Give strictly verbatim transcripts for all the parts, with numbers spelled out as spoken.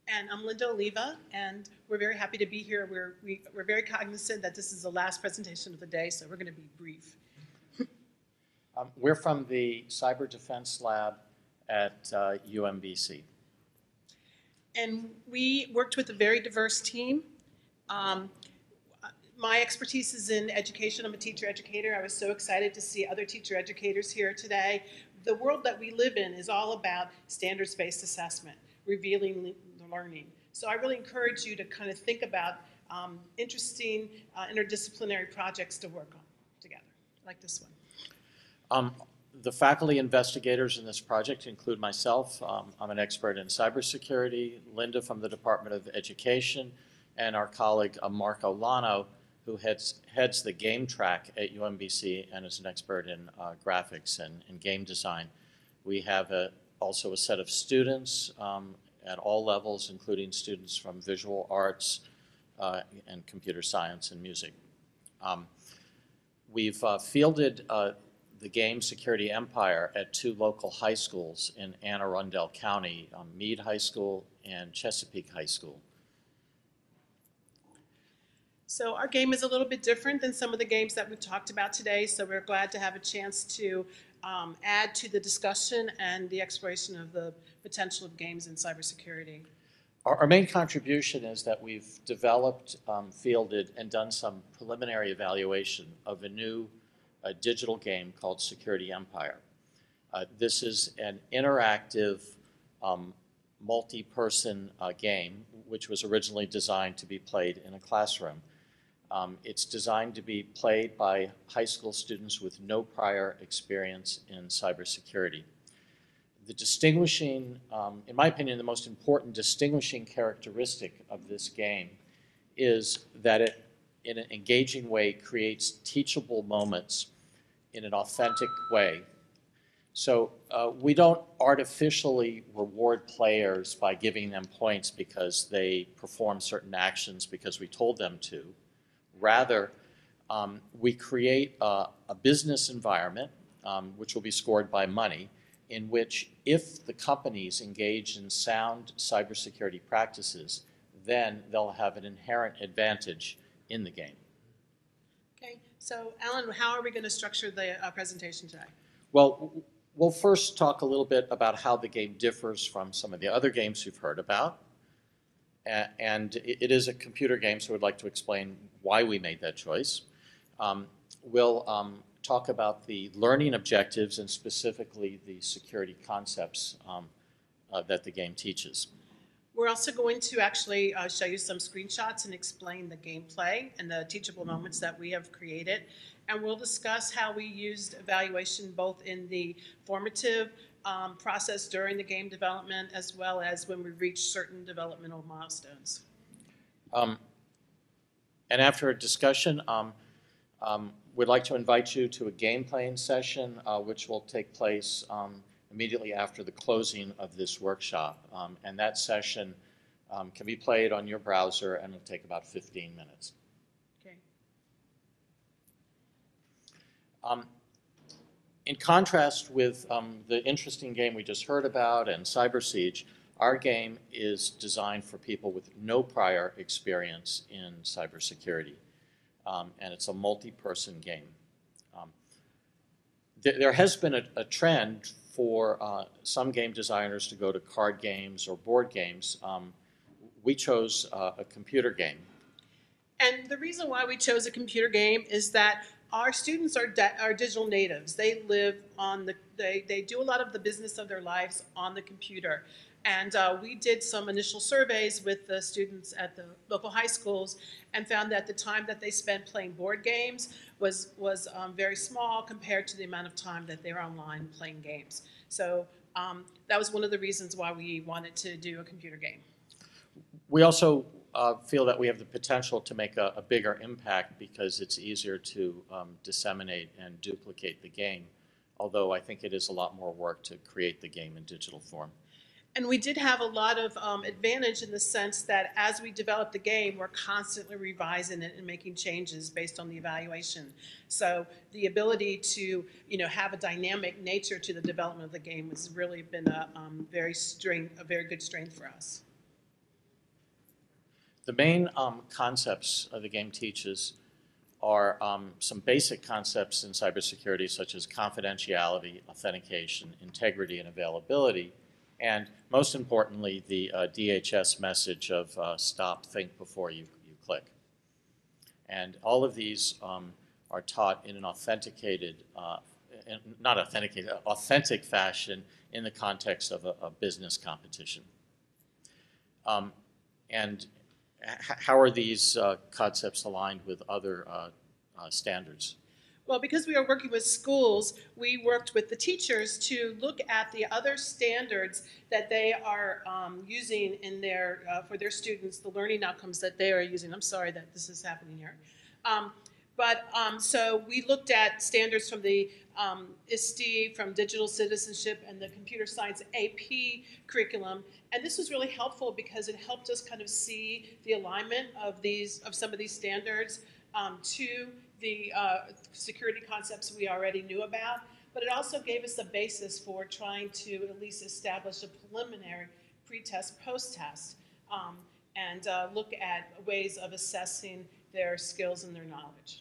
And I'm Linda Oliva, and we're very happy to be here. We're, we, we're very cognizant that this is the last presentation of the day, so we're going to be brief. Um, we're from the Cyber Defense Lab at uh, U M B C. And we worked with a very diverse team. Um, my expertise is in education. I'm a teacher educator. I was so excited to see other teacher educators here today. The world that we live in is all about standards-based assessment, revealing learning. So I really encourage you to kind of think about um, interesting uh, interdisciplinary projects to work on together, like this one. Um, the faculty investigators in this project include myself. Um, I'm an expert in cybersecurity, Linda from the Department of Education, and our colleague uh, Marco Lano, who heads, heads the game track at U M B C and is an expert in uh, graphics and, and game design. We have a, also a set of students um, at all levels, including students from visual arts uh, and computer science and music. Um, we've uh, fielded uh, the game Security Empire at two local high schools in Anne Arundel County, um, Meade High School and Chesapeake High School. So our game is a little bit different than some of the games that we've talked about today, so we're glad to have a chance to um, add to the discussion and the exploration of the potential of games in cybersecurity. Our, our main contribution is that we've developed, um, fielded, and done some preliminary evaluation of a new uh, digital game called Security Empire. Uh, this is an interactive, um, multi-person uh, game, which was originally designed to be played in a classroom. Um, it's designed to be played by high school students with no prior experience in cybersecurity. The distinguishing, um, in my opinion, the most important distinguishing characteristic of this game is that it, in an engaging way, creates teachable moments in an authentic way. So uh, we don't artificially reward players by giving them points because they perform certain actions because we told them to. Rather, um, we create a, a business environment, um, which will be scored by money, in which if the companies engage in sound cybersecurity practices, then they'll have an inherent advantage in the game. Okay, so Alan, how are we going to structure the uh, presentation today? Well, we'll first talk a little bit about how the game differs from some of the other games you've heard about. And it is a computer game, so we'd like to explain why we made that choice. Um, we'll um, talk about the learning objectives and specifically the security concepts um, uh, that the game teaches. We're also going to actually uh, show you some screenshots and explain the gameplay and the teachable moments that we have created. And we'll discuss how we used evaluation both in the formative um, process during the game development as well as when we reach certain developmental milestones. Um, and after a discussion, um, um, we'd like to invite you to a game playing session uh, which will take place um, immediately after the closing of this workshop. Um, and that session um, can be played on your browser and it'll take about fifteen minutes. Okay. Um, in contrast with um, the interesting game we just heard about and Cyber Siege, our game is designed for people with no prior experience in cybersecurity. Um, and it's a multi-person game. Um, th there has been a, a trend for uh, some game designers to go to card games or board games. Um, we chose uh, a computer game. And the reason why we chose a computer game is that our students are, are digital natives. They live on the, they, they do a lot of the business of their lives on the computer. And uh, we did some initial surveys with the students at the local high schools and found that the time that they spent playing board games was, was um, very small compared to the amount of time that they're online playing games. So um, that was one of the reasons why we wanted to do a computer game. We also uh, feel that we have the potential to make a, a bigger impact because it's easier to um, disseminate and duplicate the game, although I think it is a lot more work to create the game in digital form. And we did have a lot of um, advantage in the sense that as we developed the game, we're constantly revising it and making changes based on the evaluation. So the ability to, you know, have a dynamic nature to the development of the game has really been a um, very strength, a very good strength for us. the main um, concepts of the game teaches are um, some basic concepts in cybersecurity, such as confidentiality, authentication, integrity, and availability, and most importantly, the uh, D H S message of uh, stop, think before you, you click. And all of these um, are taught in an authenticated, uh, in, not authenticated, authentic fashion in the context of a, a business competition. Um, and how are these uh, concepts aligned with other uh, uh, standards? Well, because we are working with schools, we worked with the teachers to look at the other standards that they are um, using in their, uh, for their students, the learning outcomes that they are using. I'm sorry that this is happening here. Um, but um, so we looked at standards from the um, I S T E, from digital citizenship, and the computer science A P curriculum. And this was really helpful because it helped us kind of see the alignment of these, of some of these standards um, to the uh, security concepts we already knew about, but it also gave us a basis for trying to at least establish a preliminary pre-test, post-test, um, and uh, look at ways of assessing their skills and their knowledge.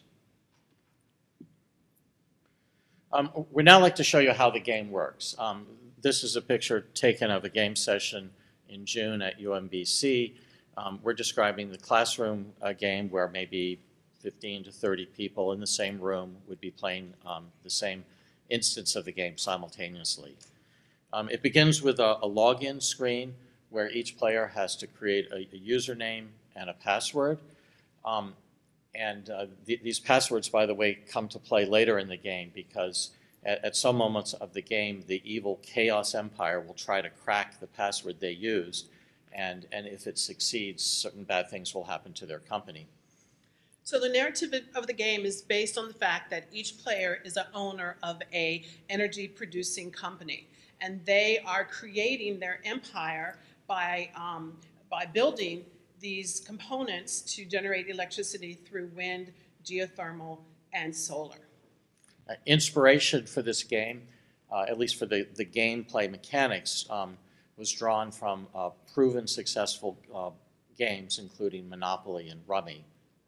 Um, we'd now like to show you how the game works. Um, this is a picture taken of a game session in June at U M B C. Um, we're describing the classroom uh, game where maybe fifteen to thirty people in the same room would be playing um, the same instance of the game simultaneously. Um, it begins with a, a login screen where each player has to create a, a username and a password. Um, and uh, th these passwords, by the way, come to play later in the game because at, at some moments of the game, the evil Chaos Empire will try to crack the password they used, and, and if it succeeds, certain bad things will happen to their company. So the narrative of the game is based on the fact that each player is an owner of a energy producing company, and they are creating their empire by, um, by building these components to generate electricity through wind, geothermal, and solar. Uh, inspiration for this game, uh, at least for the, the gameplay mechanics, um, was drawn from uh, proven successful uh, games, including Monopoly and Rummy.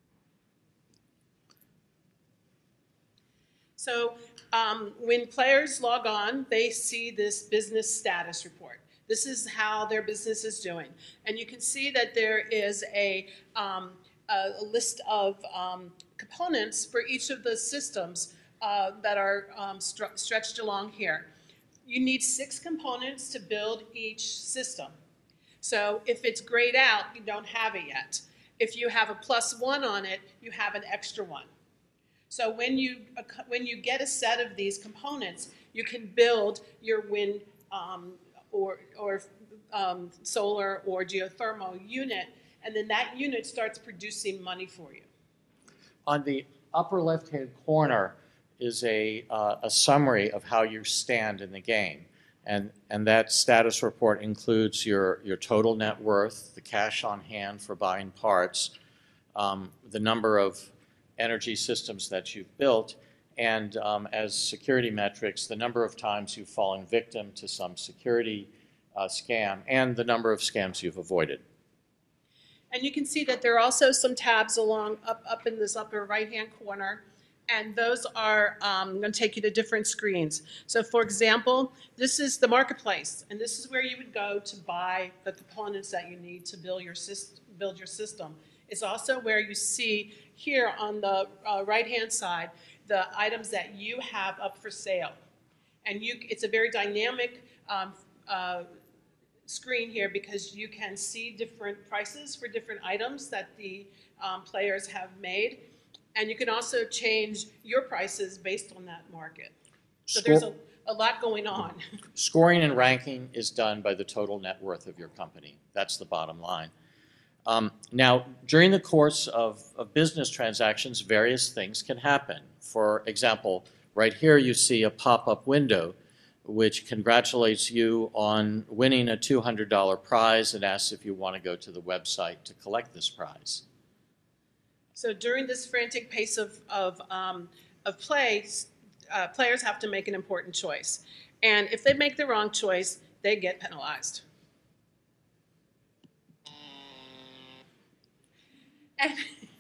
So um, when players log on, they see this business status report. This is how their business is doing. And you can see that there is a, um, a list of um, components for each of the systems uh, that are um, str- stretched along here. You need six components to build each system. So if it's grayed out, you don't have it yet. If you have a plus one on it, you have an extra one. So when you, uh, when you get a set of these components, you can build your wind um, or, or um, solar or geothermal unit, and then that unit starts producing money for you. On the upper left-hand corner is a, uh, a summary of how you stand in the game. And, and that status report includes your, your total net worth, the cash on hand for buying parts, um, the number of energy systems that you've built, and um, as security metrics, the number of times you've fallen victim to some security uh, scam and the number of scams you've avoided. And you can see that there are also some tabs along up, up in this upper right-hand corner, and those are um, going to take you to different screens. So for example, this is the marketplace, and this is where you would go to buy the components that you need to build your, build your system. It's also where you see here on the uh, right-hand side the items that you have up for sale. And you, it's a very dynamic um, uh, screen here because you can see different prices for different items that the um, players have made. And you can also change your prices based on that market. So there's a, a lot going on. Scoring and ranking is done by the total net worth of your company. That's the bottom line. Um, now, during the course of, of business transactions, various things can happen. For example, right here you see a pop-up window which congratulates you on winning a two hundred dollar prize and asks if you want to go to the website to collect this prize. So during this frantic pace of, of, um, of play, uh, players have to make an important choice. And if they make the wrong choice, they get penalized. And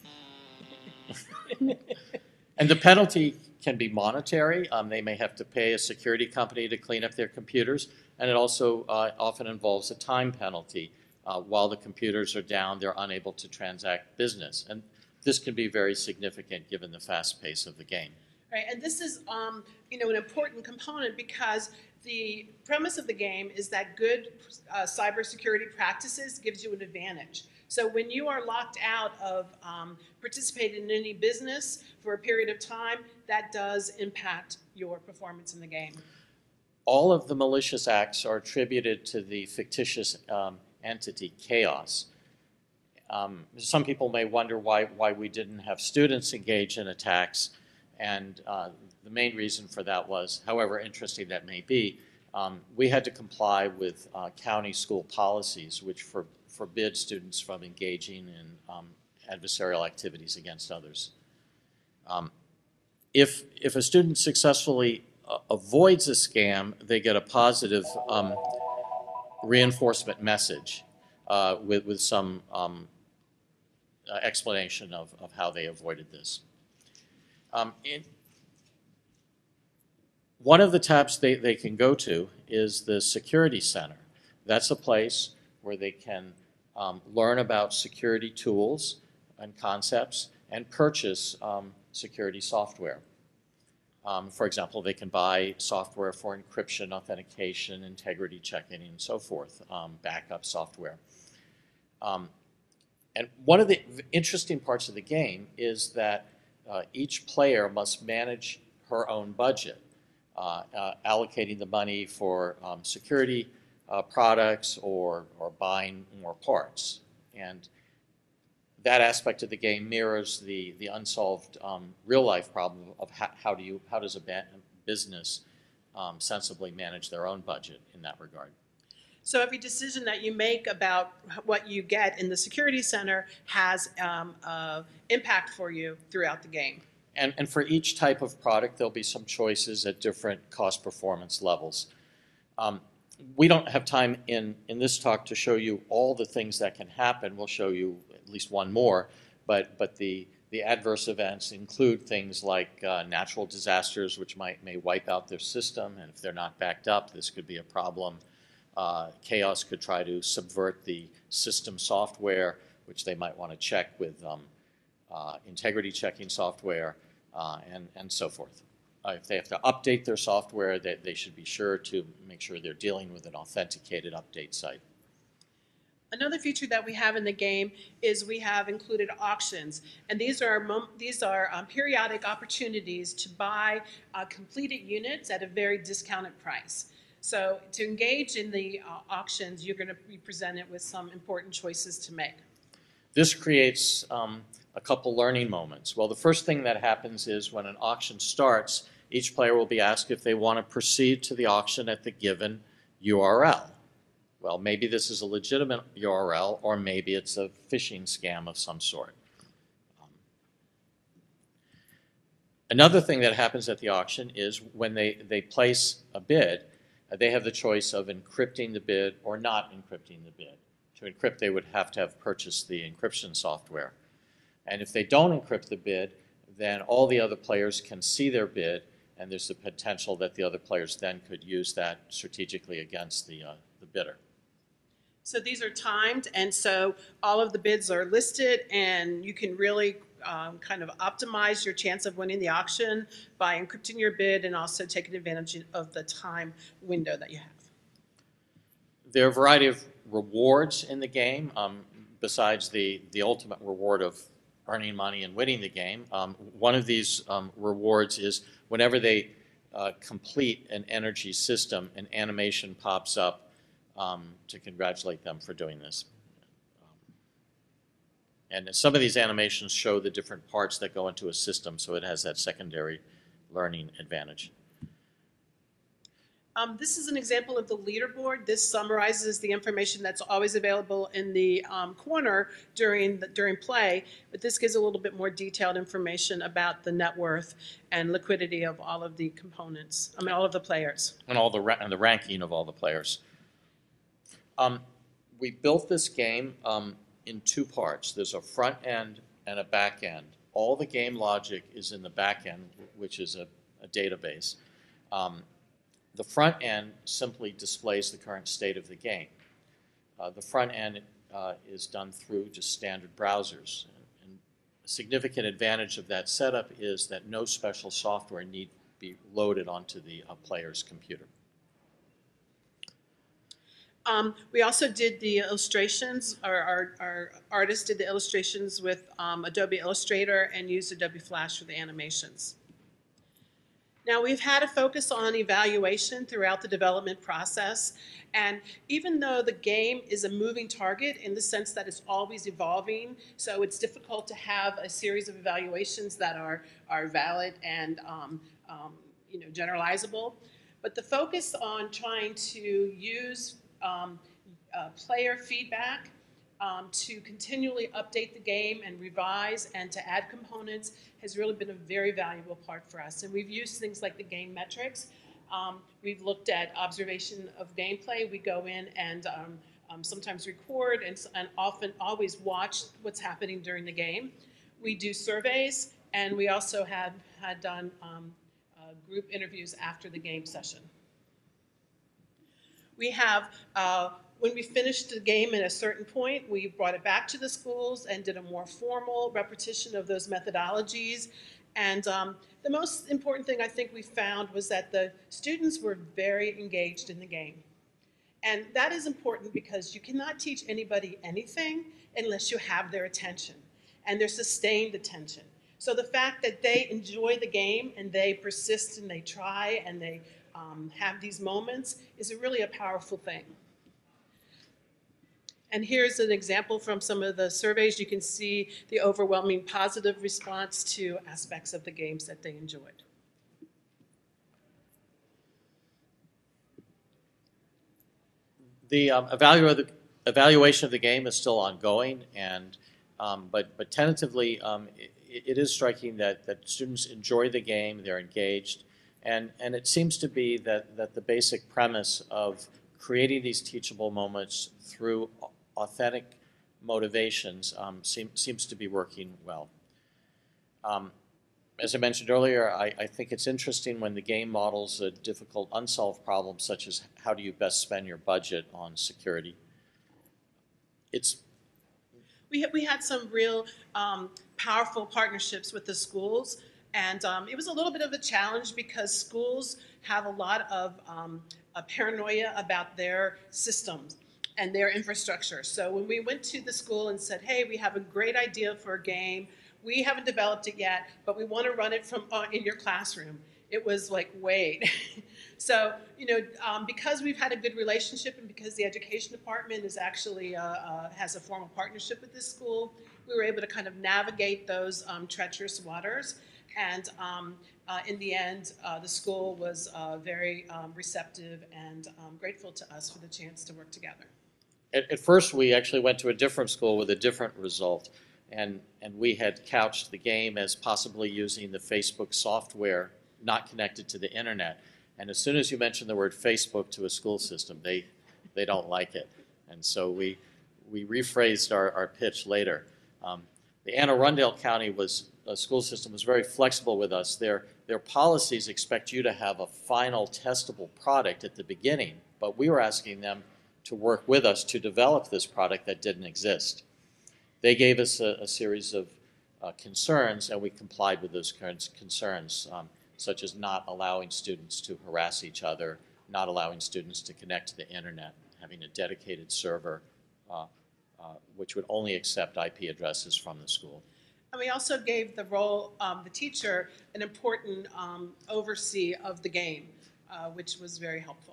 And the penalty can be monetary. Um, they may have to pay a security company to clean up their computers, and it also uh, often involves a time penalty. Uh, while the computers are down, they're unable to transact business. And this can be very significant given the fast pace of the game. Right, and this is um, you know, an important component because the premise of the game is that good uh, cybersecurity practices gives you an advantage. So when you are locked out of um, participating in any business for a period of time, that does impact your performance in the game. All of the malicious acts are attributed to the fictitious um, entity Chaos. Um, some people may wonder why, why we didn't have students engage in attacks, and uh, the main reason for that was, however interesting that may be, um, we had to comply with uh, county school policies which for, forbid students from engaging in um, adversarial activities against others. Um, if, if a student successfully uh, avoids a scam, they get a positive um, reinforcement message uh, with, with some um, uh, explanation of, of how they avoided this. Um, in, one of the tabs they, they can go to is the Security Center. That's a place where they can um, learn about security tools and concepts and purchase um, security software. Um, for example, they can buy software for encryption, authentication, integrity checking, and so forth, um, backup software. Um, and one of the interesting parts of the game is that uh, each player must manage her own budget, uh, uh, allocating the money for um, security uh, products or, or buying more parts. And that aspect of the game mirrors the, the unsolved um, real-life problem of how, how, do you, how does a business um, sensibly manage their own budget in that regard. So every decision that you make about what you get in the Security Center has um, uh, impact for you throughout the game. And, and for each type of product, there'll be some choices at different cost performance levels. Um, we don't have time in, in this talk to show you all the things that can happen. We'll show you at least one more, but, but the, the adverse events include things like uh, natural disasters, which might may wipe out their system, and if they're not backed up, this could be a problem. Uh, Chaos could try to subvert the system software, which they might want to check with um, uh, integrity checking software, uh, and, and so forth. Uh, if they have to update their software, they, they should be sure to make sure they're dealing with an authenticated update site. Another feature that we have in the game is we have included auctions, and these are these are um, periodic opportunities to buy uh, completed units at a very discounted price. So to engage in the uh, auctions, you're going to be presented with some important choices to make. This creates um, a couple learning moments. Well, the first thing that happens is when an auction starts, each player will be asked if they want to proceed to the auction at the given U R L. Well, maybe this is a legitimate U R L, or maybe it's a phishing scam of some sort. Um, another thing that happens at the auction is when they, they place a bid, uh, they have the choice of encrypting the bid or not encrypting the bid. To encrypt, they would have to have purchased the encryption software. And if they don't encrypt the bid, then all the other players can see their bid, and there's the potential that the other players then could use that strategically against the, uh, the bidder. So these are timed, and so all of the bids are listed, and you can really um, kind of optimize your chance of winning the auction by encrypting your bid and also taking advantage of the time window that you have. There are a variety of rewards in the game, um, besides the, the ultimate reward of earning money and winning the game. Um, one of these um, rewards is whenever they uh, complete an energy system, an animation pops up um, to congratulate them for doing this. Um, and some of these animations show the different parts that go into a system, so it has that secondary learning advantage. Um, this is an example of the leaderboard. This summarizes the information that's always available in the um, corner during the, during play, but this gives a little bit more detailed information about the net worth and liquidity of all of the components, I mean all of the players. And all the, ra and the ranking of all the players. Um, we built this game um, in two parts. There's a front-end and a back end. All the game logic is in the back end, which is a, a database. Um, the front end simply displays the current state of the game. Uh, the front end uh, is done through just standard browsers. And a significant advantage of that setup is that no special software need be loaded onto the uh, player's computer. Um, we also did the illustrations, our, our, our artists did the illustrations with um, Adobe Illustrator and used Adobe Flash for the animations. Now, we've had a focus on evaluation throughout the development process, and even though the game is a moving target in the sense that it's always evolving, so it's difficult to have a series of evaluations that are, are valid and um, um, you know, generalizable, but the focus on trying to use Um, uh, player feedback um, to continually update the game and revise and to add components has really been a very valuable part for us. And we've used things like the game metrics. Um, we've looked at observation of gameplay. We go in and um, um, sometimes record and, and often always watch what's happening during the game. We do surveys, and we also have had done um, uh, group interviews after the game session. We have, uh, when we finished the game at a certain point, we brought it back to the schools and did a more formal repetition of those methodologies. And um, the most important thing I think we found was that the students were very engaged in the game. And that is important because you cannot teach anybody anything unless you have their attention and their sustained attention. So the fact that they enjoy the game and they persist and they try and they Um, have these moments is a really a powerful thing. And here's an example from some of the surveys. You can see the overwhelming positive response to aspects of the games that they enjoyed. The um, evalu the evaluation of the game is still ongoing, and um, but but tentatively, um, it, it is striking that that students enjoy the game, they're engaged. And, and it seems to be that, that the basic premise of creating these teachable moments through authentic motivations um, seem, seems to be working well. Um, as I mentioned earlier, I, I think it's interesting when the game models a difficult unsolved problem such as how do you best spend your budget on security. It's we, we had some real um, powerful partnerships with the schools. And um, it was a little bit of a challenge because schools have a lot of um, a paranoia about their systems and their infrastructure. So when we went to the school and said, hey, we have a great idea for a game, we haven't developed it yet, but we want to run it from uh, in your classroom, it was like, wait. So, you know, um, because we've had a good relationship and because the education department is actually uh, uh, has a formal partnership with this school, we were able to kind of navigate those um, treacherous waters. And um, uh, in the end, uh, the school was uh, very um, receptive and um, grateful to us for the chance to work together. At, at first, we actually went to a different school with a different result, and, and we had couched the game as possibly using the Facebook software not connected to the internet. And as soon as you mention the word Facebook to a school system, they, they don't like it. And so we, we rephrased our, our pitch later. Um, the Anne Arundel County was Uh, school system was very flexible with us. Their, their policies expect you to have a final testable product at the beginning, but we were asking them to work with us to develop this product that didn't exist. They gave us a, a series of uh, concerns, and we complied with those concerns, um, such as not allowing students to harass each other, not allowing students to connect to the internet, having a dedicated server uh, uh, which would only accept I P addresses from the school. And we also gave the role, um, the teacher, an important um, oversee of the game, uh, which was very helpful.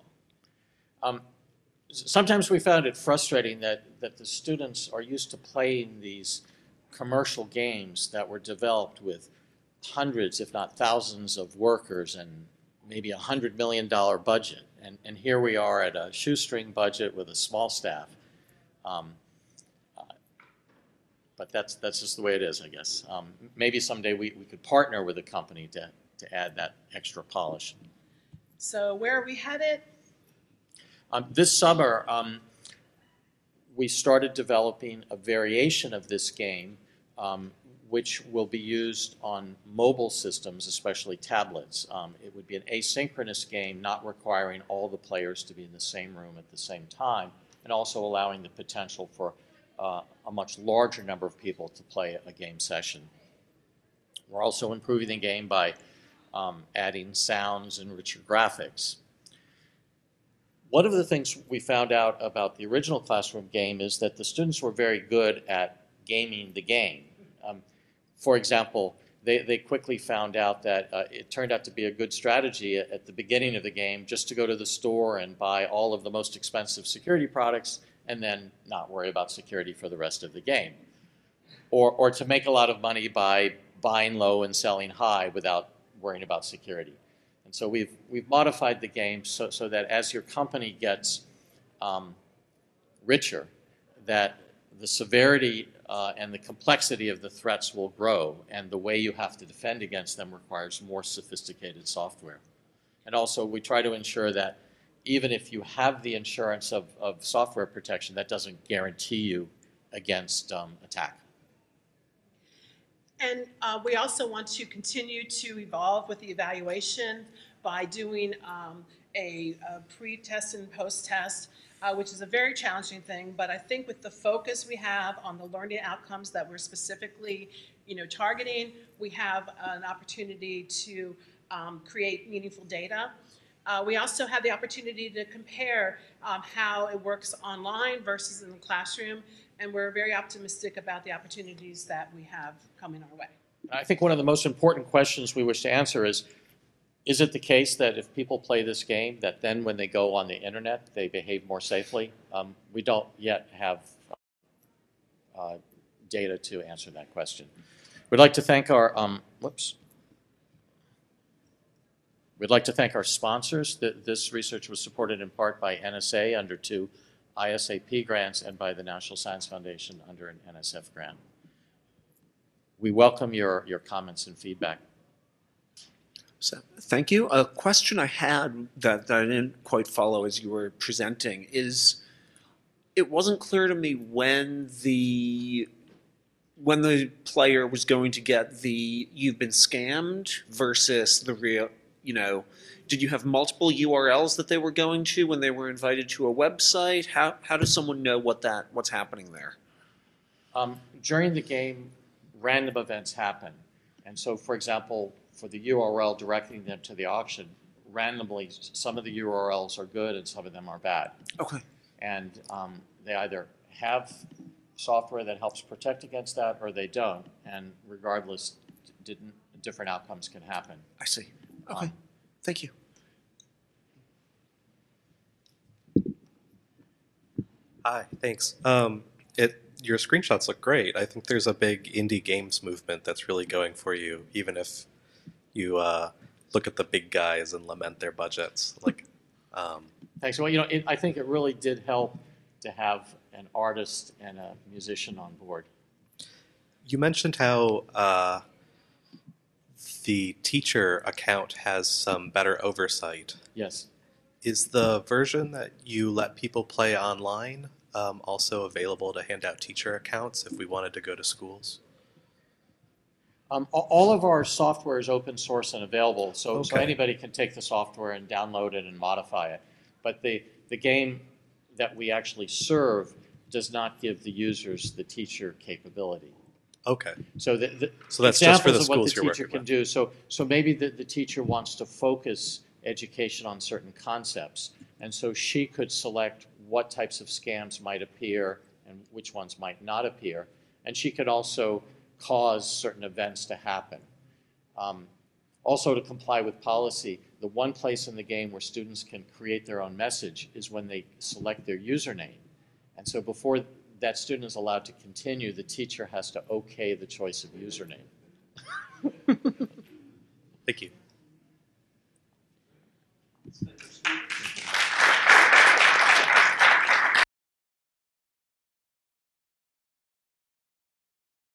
Um, sometimes we found it frustrating that, that the students are used to playing these commercial games that were developed with hundreds, if not thousands, of workers and maybe a hundred million dollar budget. And, and here we are at a shoestring budget with a small staff. Um, But that's, that's just the way it is, I guess. Um, maybe someday we, we could partner with a company to, to add that extra polish. So where are we headed? Um, this summer, um, we started developing a variation of this game um, which will be used on mobile systems, especially tablets. Um, it would be an asynchronous game, not requiring all the players to be in the same room at the same time, and also allowing the potential for uh, a much larger number of people to play a game session. We're also improving the game by um, adding sounds and richer graphics. One of the things we found out about the original classroom game is that the students were very good at gaming the game. Um, for example, they, they quickly found out that uh, it turned out to be a good strategy at, at the beginning of the game just to go to the store and buy all of the most expensive security products and then not worry about security for the rest of the game. Or, or to make a lot of money by buying low and selling high without worrying about security. And so we've, we've modified the game so, so that as your company gets um, richer, that the severity uh, and the complexity of the threats will grow, and the way you have to defend against them requires more sophisticated software. And also we try to ensure that even if you have the insurance of, of software protection, that doesn't guarantee you against um, attack. And uh, we also want to continue to evolve with the evaluation by doing um, a, a pre-test and post-test, uh, which is a very challenging thing. But I think with the focus we have on the learning outcomes that we're specifically, you know, targeting, we have an opportunity to um, create meaningful data. Uh, we also have the opportunity to compare um, how it works online versus in the classroom, and we're very optimistic about the opportunities that we have coming our way. I think one of the most important questions we wish to answer is, is it the case that if people play this game, that then when they go on the internet, they behave more safely? Um, we don't yet have uh, data to answer that question. We'd like to thank our, um, whoops. We'd like to thank our sponsors. This research was supported in part by N S A under two I S A P grants and by the National Science Foundation under an N S F grant. We welcome your, your comments and feedback. So, thank you. A question I had that, that I didn't quite follow as you were presenting is, it wasn't clear to me when the when the player was going to get the "you've been scammed" versus the real, you know, did you have multiple U R Ls that they were going to when they were invited to a website? How how does someone know what that what's happening there? Um, during the game, random events happen. And so, for example, for the U R L directing them to the auction, randomly, some of the U R Ls are good and some of them are bad. Okay. And um, they either have software that helps protect against that or they don't. And regardless, didn't, different outcomes can happen. I see. Okay. Um, Thank you. Hi, thanks. Um, it, your screenshots look great. I think there's a big indie games movement that's really going for you, even if you uh, look at the big guys and lament their budgets. Like, um, Thanks. Well, you know, it, I think it really did help to have an artist and a musician on board. You mentioned how uh, the teacher account has some better oversight. Yes. Is the version that you let people play online um, also available to hand out teacher accounts if we wanted to go to schools? Um, all of our software is open source and available, so, okay. so anybody can take the software and download it and modify it. But the, the game that we actually serve does not give the users the teacher capability. Okay. So, the, the so that's just for the of what schools the you're teacher working can with. do. So, so maybe the, the teacher wants to focus education on certain concepts, and so she could select what types of scams might appear and which ones might not appear, and she could also cause certain events to happen. Um, also, to comply with policy, the one place in the game where students can create their own message is when they select their username. And so before that student is allowed to continue, the teacher has to okay the choice of username. Thank you.